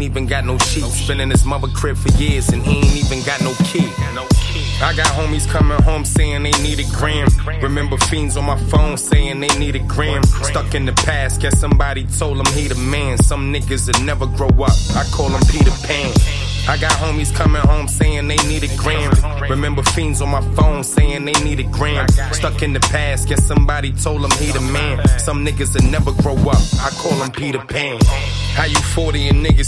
even got no sheets. Been in his mother crib for years and he ain't even got no key. I got homies coming home saying they need a gram. Remember fiends on my phone saying they need a gram. Stuck in the past, guess somebody told him he the man. Some niggas that never grow up, I call him Peter Pan. I got homies coming home saying they need a gram. Remember fiends on my phone saying they need a gram. Stuck in the past, guess somebody told him he the man. Some niggas that never grow up, I call him Peter Pan. How you 40 and niggas